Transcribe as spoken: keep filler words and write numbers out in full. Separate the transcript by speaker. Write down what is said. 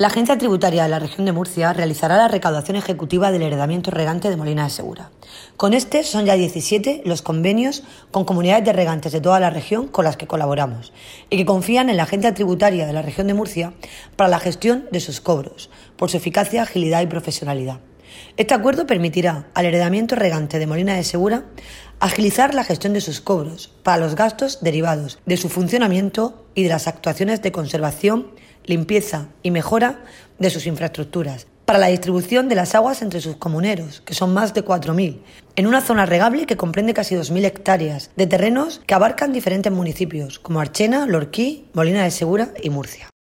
Speaker 1: La Agencia Tributaria de la Región de Murcia realizará la recaudación ejecutiva del heredamiento regante de Molina de Segura. Con este son ya diecisiete los convenios con comunidades de regantes de toda la región con las que colaboramos y que confían en la Agencia Tributaria de la Región de Murcia para la gestión de sus cobros, por su eficacia, agilidad y profesionalidad. Este acuerdo permitirá al heredamiento regante de Molina de Segura agilizar la gestión de sus cobros para los gastos derivados de su funcionamiento y de las actuaciones de conservación, limpieza y mejora de sus infraestructuras, para la distribución de las aguas entre sus comuneros, que son más de cuatro mil, en una zona regable que comprende casi dos mil hectáreas de terrenos que abarcan diferentes municipios, como Archena, Lorquí, Molina de Segura y Murcia.